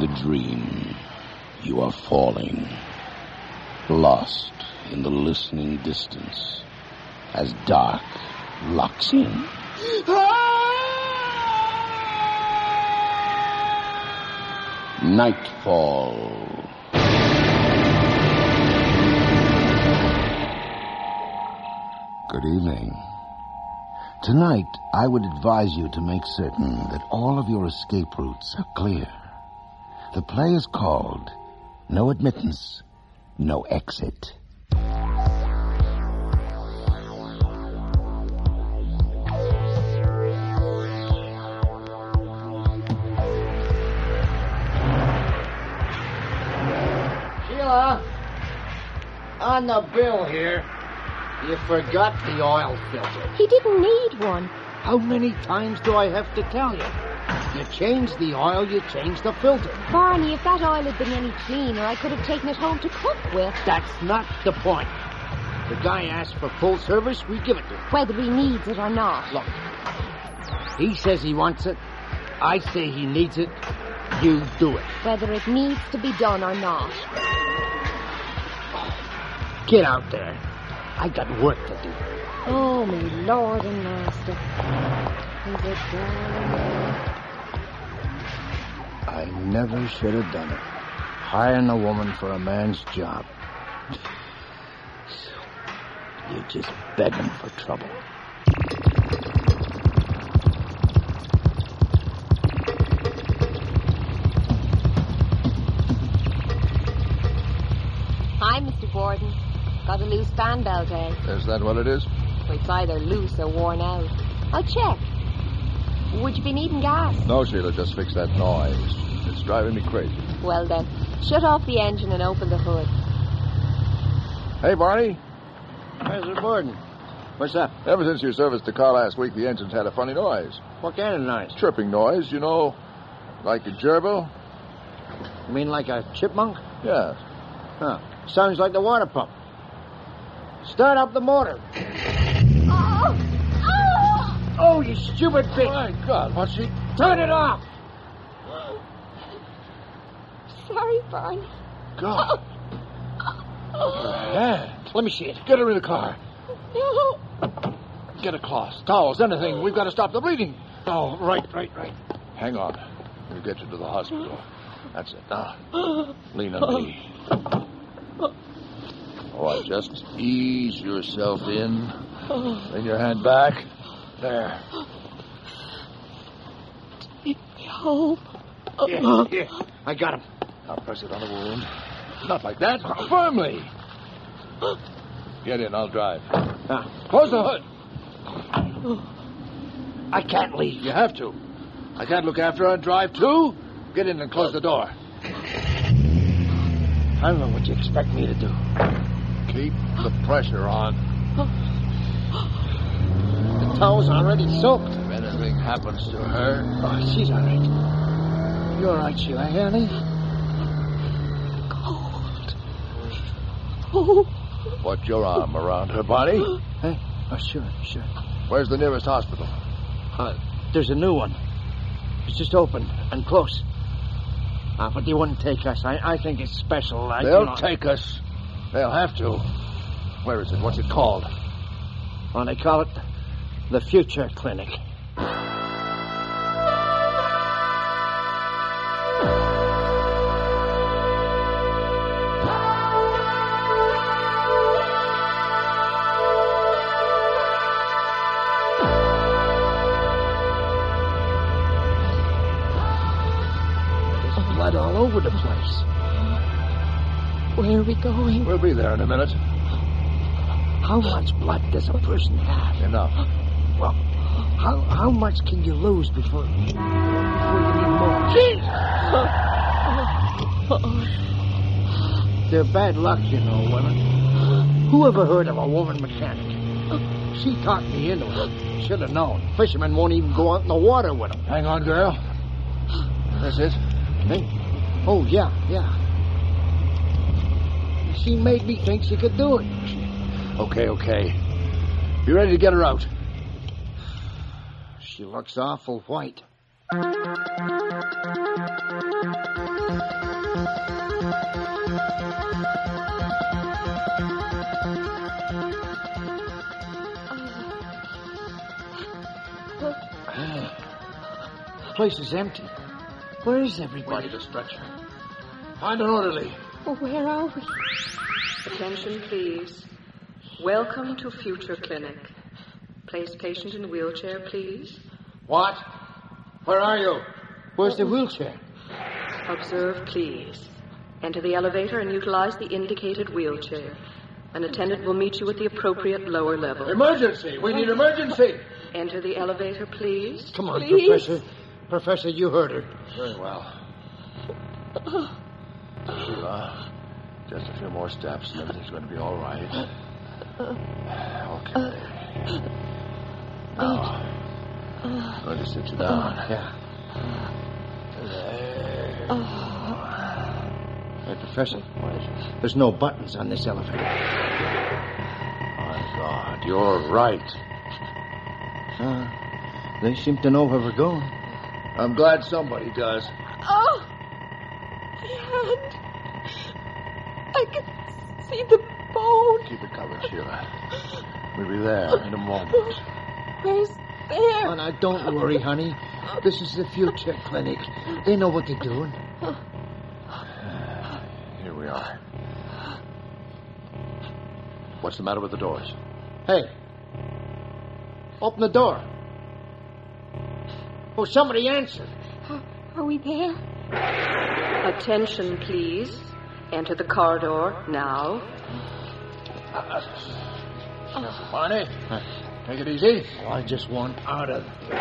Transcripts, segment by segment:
the dream, you are falling, lost in the listening distance as dark locks in. Nightfall. Good evening. Tonight, I would advise you to make certain that all of your escape routes are clear. The play is called No Admittance, No Exit. Sheila, on the bill here, you forgot the oil filter. He didn't need one. How many times do I have to tell you? You change the oil, you change the filter. Barney, if that oil had been any cleaner, I could have taken it home to cook with. That's not the point. The guy asked for full service, we give it to him. Whether he needs it or not. Look, he says he wants it. I say he needs it. You do it. Whether it needs to be done or not. Get out there. I got work to do. Oh, my Lord and Master. He's a darling. I never should have done it. Hiring a woman for a man's job. You're just begging for trouble. Hi, Mr. Borden. Got a loose fan belt, eh? Is that what it is? Well, it's either loose or worn out. I'll check. Would you be needing gas? No, Sheila, just fix that noise. It's driving me crazy. Well, then, shut off the engine and open the hood. Hey, Barney. Mr. Borden, what's up? Ever since you serviced the car last week, the engine's had a funny noise. What kind of noise? Chirping noise, you know, like a gerbil. You mean like a chipmunk? Yes. Huh. Sounds like the water pump. Start up the motor. Oh! Oh, you stupid bitch. My God, what's she... Turn it off. Sorry, Barney. God. Her hand. Let me see it. Get her in the car. No. Get a cloth, towels, anything. We've got to stop the bleeding. Oh, right. Hang on. We'll get you to the hospital. That's it. Now, lean on me. All right, just ease yourself in. Lean your hand back. There. Take me home. Here. I got him. Now press it on the wound. Not like that. Firmly. Get in, I'll drive. Close the hood. I can't leave. You have to. I can't look after her and drive too. Get in and close the door. I don't know what you expect me to do. Keep the pressure on. The towel's already soaked. If anything happens to her... Oh, she's all right. You all right, Sheila, honey? Oh. Put your arm around her body. Hey? Oh, sure. Where's the nearest hospital? There's a new one. It's just open and close. But they wouldn't take us. I think it's special. They'll take us. They'll have to. Where is it? What's it called? Well, they call it the Future Clinic. Blood all over the place. Where are we going? We'll be there in a minute. How much blood does a person have? Enough. Well, how much can you lose before you need more? They're bad luck, you know, women. Who ever heard of a woman mechanic? She talked me into it. Should have known. Fishermen won't even go out in the water with them. Hang on, girl. This is... Hey? Oh, yeah. She made me think she could do it. Okay. You ready to get her out? She looks awful white. The place is empty. Where is everybody? We need a stretcher. Find an orderly. Oh, where are we? Attention, please. Welcome to Future Clinic. Place patient in wheelchair, please. What? Where are you? Where's the wheelchair? Observe, please. Enter the elevator and utilize the indicated wheelchair. An attendant will meet you at the appropriate lower level. Emergency! We need emergency! Enter the elevator, please. Come on, Please. Professor. Professor, you heard her. Very well. Sheila, just a few more steps and everything's going to be all right. Okay. Now, I'm going to sit you down. Yeah. There. Hey, Professor, there's no buttons on this elevator. My God, you're right. They seem to know where we're going. I'm glad somebody does. Oh, my hand. I can see the bone. Keep it covered, Sheila. We'll be there in a moment. Where's there? Oh, now, don't worry, honey. This is the Future Clinic. They know what they're doing. Here we are. What's the matter with the doors? Hey, open the door. Oh, somebody answer. Are we there? Attention, please. Enter the corridor now. Barney, take it easy. Oh, I just want out of here.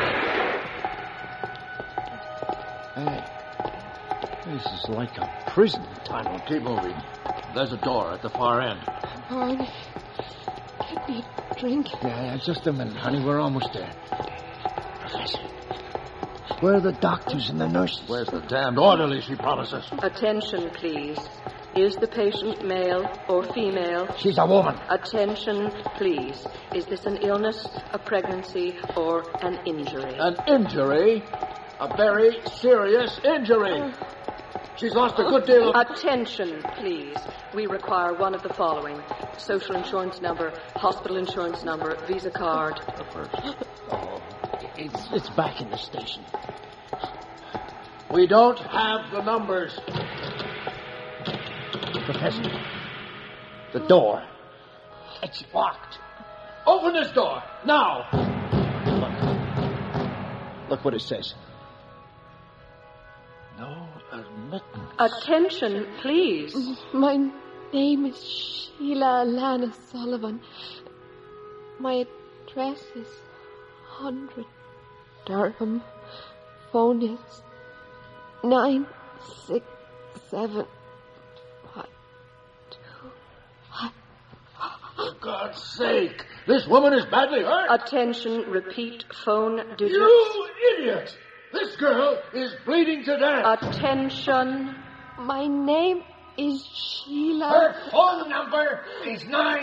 Hey, this is like a prison tunnel. Keep moving. There's a door at the far end. Barney, get me a drink. Yeah, just a minute, honey. We're almost there. Professor, where are the doctors and the nurses? Where's the damned orderly she promises? Attention, please. Is the patient male or female? She's a woman. Attention, please. Is this an illness, a pregnancy, or an injury? An injury? A very serious injury. She's lost a good deal of... Attention, please. We require one of the following. Social insurance number, hospital insurance number, Visa card. Oh, it's back in the station. We don't have the numbers. Professor, the door. It's locked. Open this door, now. Look what it says. No admittance. Attention, please. My name is Sheila Alana Sullivan. My address is 100 Durham. Phone is 967. For God's sake, this woman is badly hurt. Attention, repeat phone digits. You idiot! This girl is bleeding to death. Attention. My name is Sheila. Her phone number is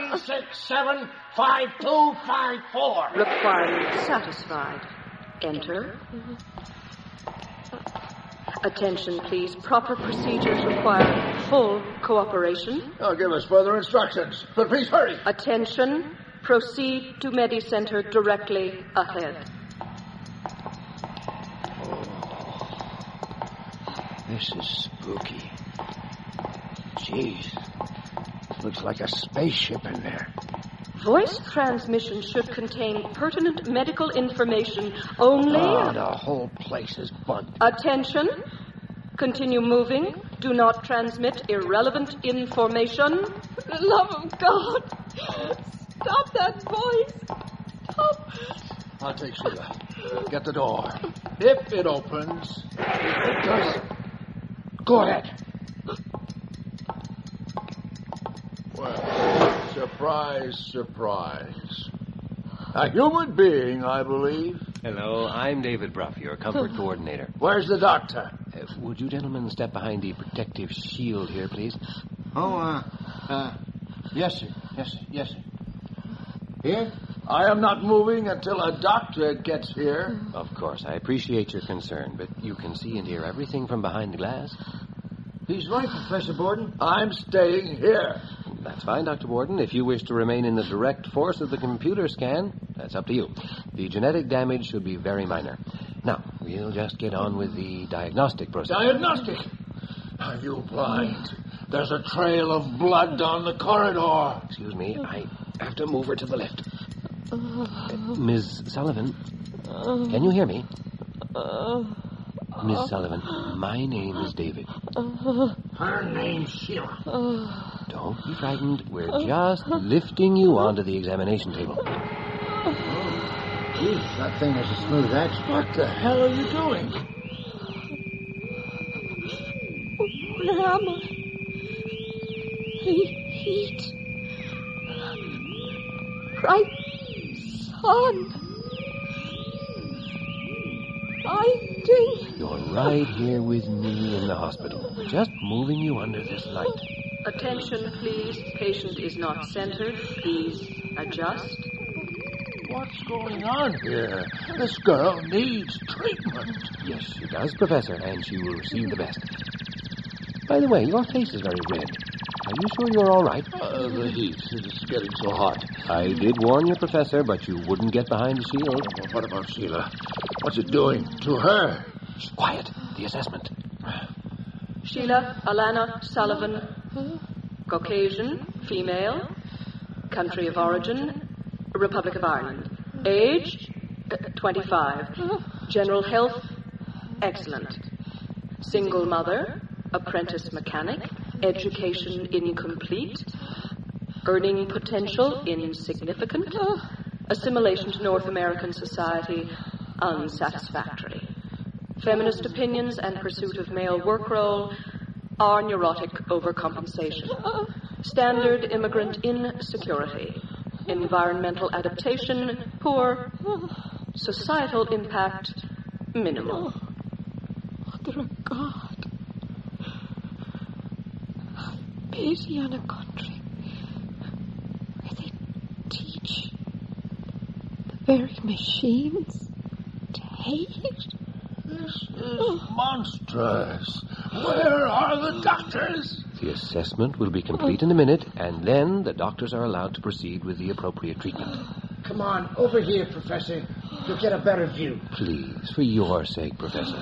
967-5254. Requirement satisfied. Enter. Attention, please. Proper procedures require full cooperation. I'll give us further instructions, but please hurry. Attention. Proceed to Medi-Center directly ahead. This is spooky. Jeez. Looks like a spaceship in there. Voice transmission should contain pertinent medical information only. Oh, the whole place is bugged. Attention. Continue moving. Do not transmit irrelevant information. For the love of God, stop that voice. Stop. I'll take Sheila. Get the door. If it opens. It does. Go ahead. Well, surprise, surprise. A human being, I believe. Hello, I'm David Bruff, your comfort coordinator. Where's the doctor? Would you gentlemen step behind the protective shield here, please? Oh, yes, sir. Yes, sir. Yes, sir. Here? I am not moving until a doctor gets here. Of course, I appreciate your concern, but you can see and hear everything from behind the glass. He's right, Professor Borden. I'm staying here. That's fine, Dr. Borden. If you wish to remain in the direct force of the computer scan, that's up to you. The genetic damage should be very minor. Now, we'll just get on with the diagnostic process. Diagnostic? Are you blind? There's a trail of blood down the corridor. Excuse me, I have to move her to the left. Ms. Sullivan, can you hear me? Miss Sullivan, my name is David. Her name's Sheila. Don't be frightened. We're just lifting you onto the examination table. Geez, that thing has a smooth edge. What the hell are you doing? Where am I? Heat. Bright sun. Fighting. You're right here with me in the hospital. We're just moving you under this light. Attention, please. Patient is not centered. Please adjust. What's going on here? This girl needs treatment. Yes, she does, Professor, and she will receive the best. By the way, your face is very red. Are you sure you're all right? The heat is getting so hot. I did warn you, Professor, but you wouldn't get behind the shield. What about Sheila? What's it doing to her? Shh, quiet. The assessment. Sheila Alana Sullivan. Caucasian, female. Country of origin, Republic of Ireland. Age, 25. General health, excellent. Single mother, apprentice mechanic. Education incomplete. Earning potential insignificant. Assimilation to North American society unsatisfactory. Feminist opinions and pursuit of male work role are neurotic overcompensation. Standard immigrant insecurity. Environmental adaptation poor. Societal impact minimal. Mother of God. Pity on a country where they teach the very machines to hate. This is monstrous. Where are the doctors? The assessment will be complete in a minute, and then the doctors are allowed to proceed with the appropriate treatment. Come on, over here, Professor. You'll get a better view. Please, for your sake, Professor.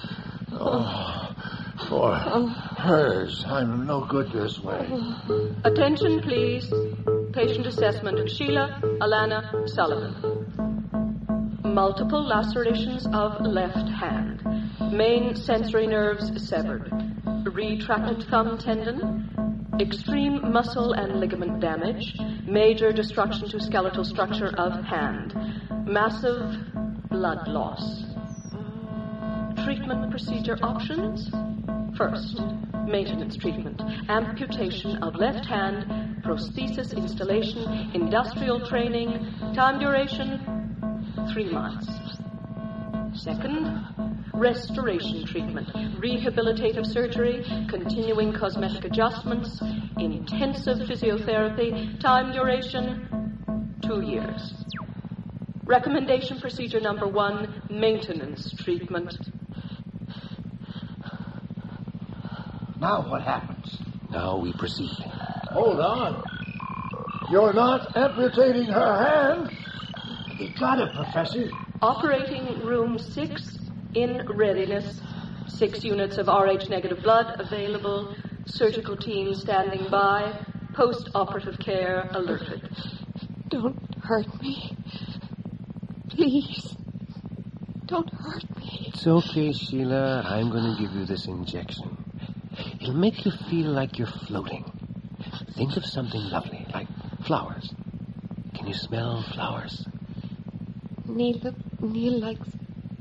For hers, I'm no good this way. Attention, please. Patient assessment. Sheila Alana Sullivan. Multiple lacerations of left hand. Main sensory nerves severed. Retracted thumb tendon. Extreme muscle and ligament damage. Major destruction to skeletal structure of hand. Massive blood loss. Treatment procedure options. First, maintenance treatment. Amputation of left hand. Prosthesis installation. Industrial training. Time duration, 3 months. Second, restoration treatment, rehabilitative surgery, continuing cosmetic adjustments, intensive physiotherapy, time duration, 2 years. Recommendation procedure number 1, maintenance treatment. Now what happens? Now we proceed. Hold on. You're not amputating her hand. You got it, Professor. Operating room 6 in readiness. 6 units of Rh negative blood available. Surgical team standing by. Post-operative care alerted. Don't hurt me. Please. Don't hurt me. It's okay, Sheila. I'm going to give you this injection. It'll make you feel like you're floating. Think of something lovely, like flowers. Can you smell flowers? Neil likes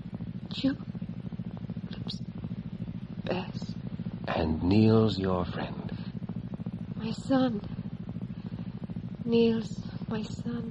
tulips best. And Neil's your friend. My son. Neil's my son.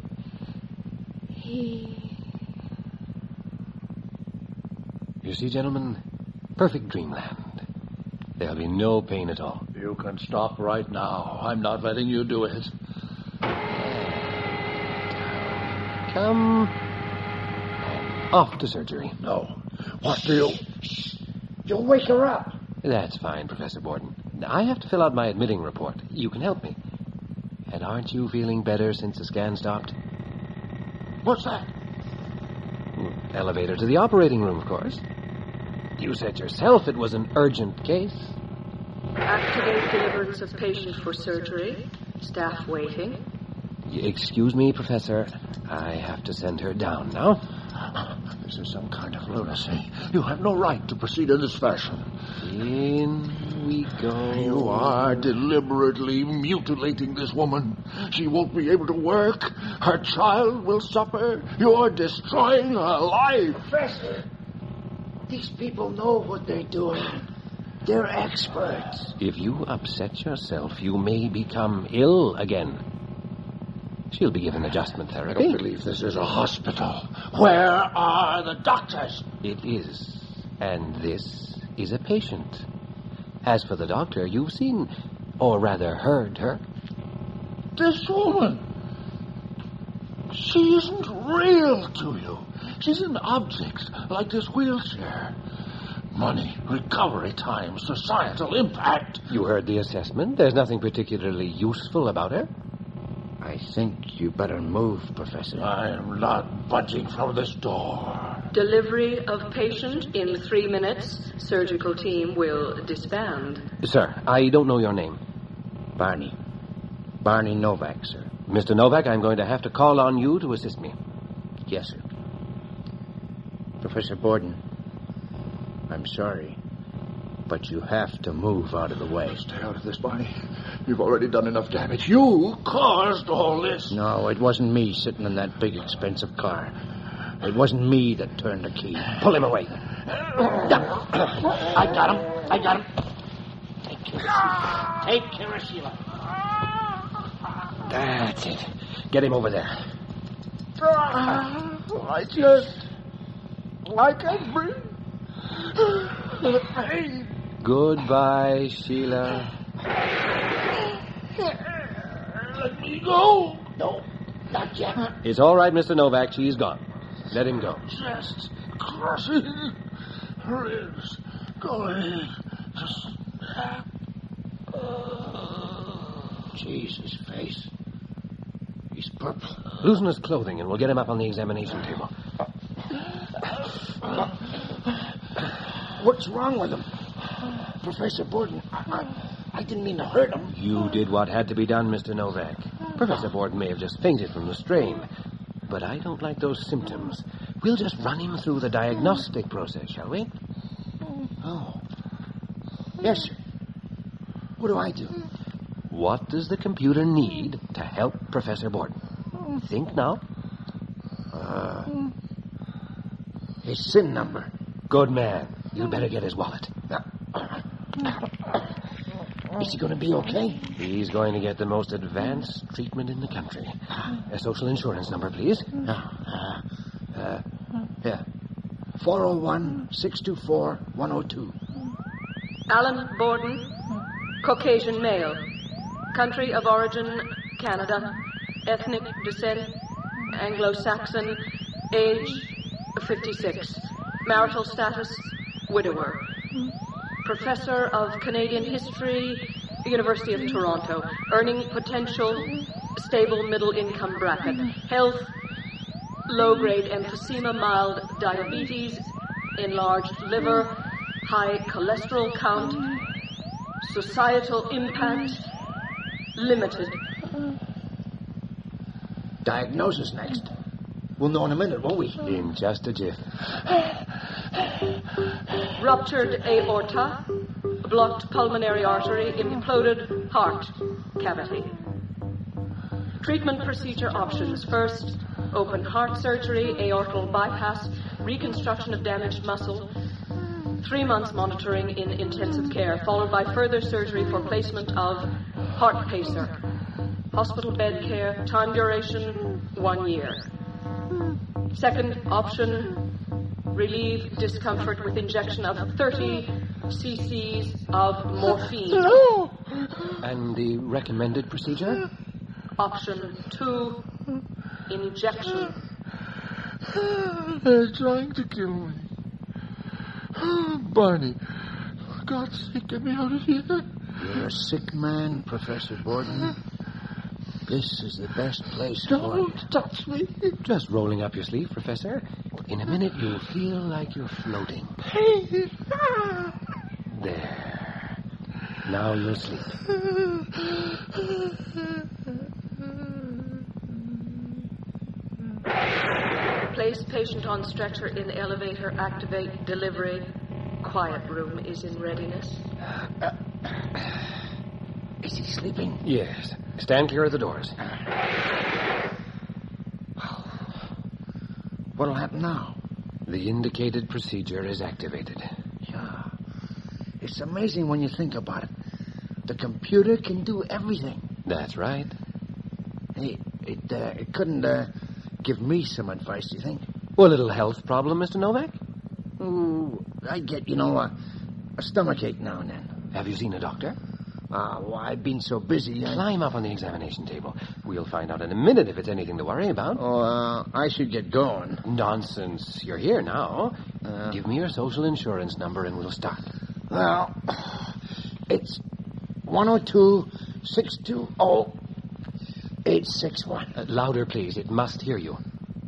You see, gentlemen, perfect dreamland. There'll be no pain at all. You can stop right now. I'm not letting you do it. Come. Off to surgery. No. What do you... You'll wake her up. That's fine, Professor Borden. I have to fill out my admitting report. You can help me. And aren't you feeling better since the scan stopped? What's that? Elevator to the operating room, of course. You said yourself it was an urgent case. Activate deliverance of patient for surgery. Staff waiting. Excuse me, Professor. I have to send her down now. This is some kind of lunacy. You have no right to proceed in this fashion. In we go. You are deliberately mutilating this woman. She won't be able to work. Her child will suffer. You're destroying her life. Professor, these people know what they're doing. They're experts. If you upset yourself, you may become ill again. She'll be given adjustment I therapy. don't believe this is a hospital. Where are the doctors? It is. And this is a patient. As for the doctor, you've seen, or rather heard her. This woman. She isn't real to you. She's an object, like this wheelchair. Money, recovery time, societal impact. You heard the assessment. There's nothing particularly useful about her. I think you better move, Professor. I'm not budging from this door. Delivery of patient in 3 minutes. Surgical team will disband. Sir, I don't know your name. Barney. Barney Novak, sir. Mr. Novak, I'm going to have to call on you to assist me. Yes, sir. Professor Borden, I'm sorry, but you have to move out of the way. Stay out of this, Barney. You've already done enough damage. You caused all this. No, it wasn't me sitting in that big, expensive car. It wasn't me that turned the key. Pull him away. I got him. I got him. Take care of Sheila. Take care of Sheila. That's it. Get him over there. I can't breathe. Goodbye, Sheila. Let me go. No, not yet. It's all right, Mr. Novak. She's gone. Let him go. Just crushing ribs going. Jesus, face. He's purple. Loosen his clothing and we'll get him up on the examination table. What's wrong with him? Professor Borden, I didn't mean to hurt him. You did what had to be done, Mr. Novak. Professor Borden may have just fainted from the strain, but I don't like those symptoms. We'll just run him through the diagnostic process, shall we? Oh. Yes, sir. What do I do? What does the computer need to help Professor Borden? Think now. His SIN number. Good man. You'd better get his wallet. Is he going to be okay? He's going to get the most advanced treatment in the country. A social insurance number, please. Here. 401-624-102. Alan Borden, Caucasian male. Country of origin, Canada. Ethnic descent, Anglo-Saxon. Age, 56. Marital status, widower. Professor of Canadian History, University of Toronto. Earning potential, stable middle income bracket. Health, low-grade emphysema, mild diabetes, enlarged liver, high cholesterol count, societal impact, limited. Diagnosis next. We'll know in a minute, won't we? In just a jiff. Ruptured aorta, blocked pulmonary artery, imploded heart cavity. Treatment procedure options. First, open heart surgery, aortal bypass, reconstruction of damaged muscle, 3 months monitoring in intensive care, followed by further surgery for placement of heart pacer. Hospital bed care, time duration, 1 year. Second option, relieve discomfort with injection of 30 cc's of morphine. And the recommended procedure? Option 2, injection They're trying to kill me. Barney, for God's sake, get me out of here. You're a sick man, Professor Borden. This is the best place for you. Don't touch me. Just rolling up your sleeve, Professor. In a minute, you'll feel like you're floating. Pain. There. Now you'll sleep. Place patient on stretcher in elevator. Activate delivery. Quiet room is in readiness. Is he sleeping? Yes. Stand clear of the doors. What'll happen now? The indicated procedure is activated. Yeah. It's amazing when you think about it. The computer can do everything. That's right. Hey, it couldn't give me some advice, do you think? Well, a little health problem, Mr. Novak? Oh, I get, a stomachache now and then. Have you seen a doctor? Well, I've been so busy. Climb up on the examination table. We'll find out in a minute if it's anything to worry about. Oh, I should get going. Nonsense. You're here now. Give me your social insurance number and we'll start. Well, it's 102-620-861. Louder, please. It must hear you.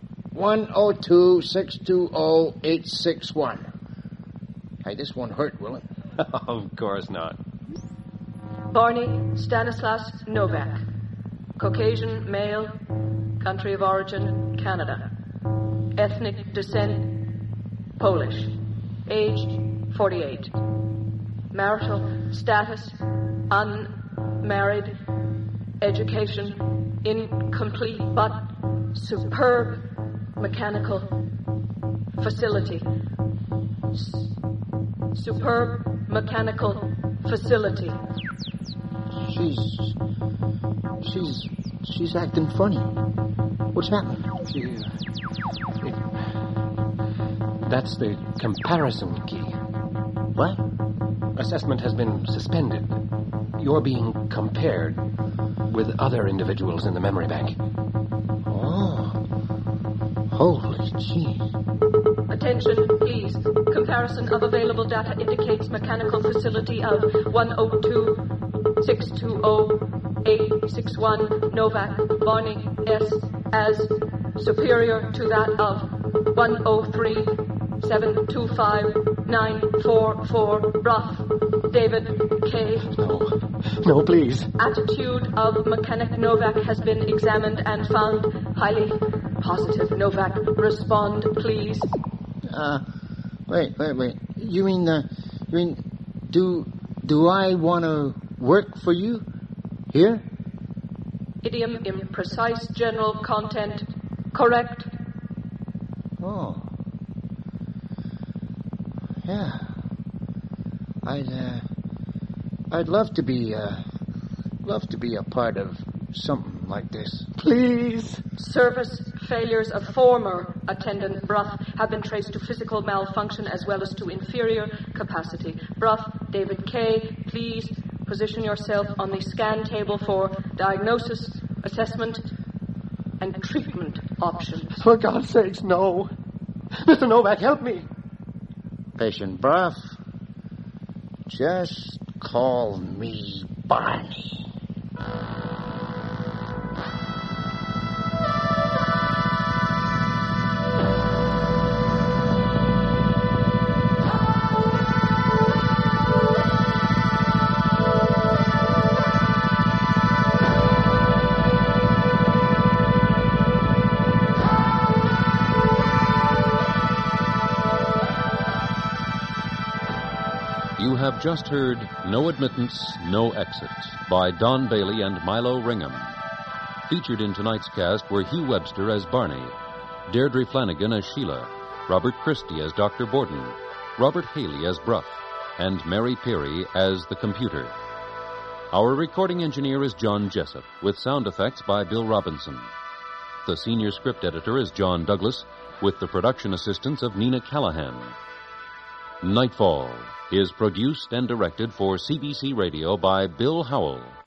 102-620-861. Hey, this won't hurt, will it? Of course not. Barney Stanislaus Novak. Caucasian male. Country of origin, Canada. Ethnic descent, Polish. Age, 48. Marital status, unmarried. Education, incomplete but superb mechanical facility. Superb mechanical facility. She's acting funny. What's happening? That's the comparison key. What? Assessment has been suspended. You're being compared with other individuals in the memory bank. Oh. Holy gee. Attention, please. Comparison of available data indicates mechanical facility of 102-620-861 Novak Barney S. as superior to that of 103-725-944 Ruff David K. No, please. Attitude of mechanic Novak has been examined and found highly positive. Novak, respond, please. Wait. You mean, do I want to work for you? Here? Idiom imprecise general content. Correct. Oh. Yeah. I'd love to be a part of something like this. Please. Service failures of former attendant Bruff have been traced to physical malfunction as well as to inferior capacity. Bruff, David K., please position yourself on the scan table for diagnosis, assessment, and treatment options. For God's sakes, no. Mr. Novak, help me. Patient Bruff, just call me Barney. You have just heard No Admittance, No Exit by Don Bailey and Milo Ringham. Featured in tonight's cast were Hugh Webster as Barney, Deirdre Flanagan as Sheila, Robert Christie as Dr. Borden, Robert Haley as Bruff, and Mary Peary as the computer. Our recording engineer is John Jessup, with sound effects by Bill Robinson. The senior script editor is John Douglas, with the production assistance of Nina Callahan. Nightfall is produced and directed for CBC Radio by Bill Howell.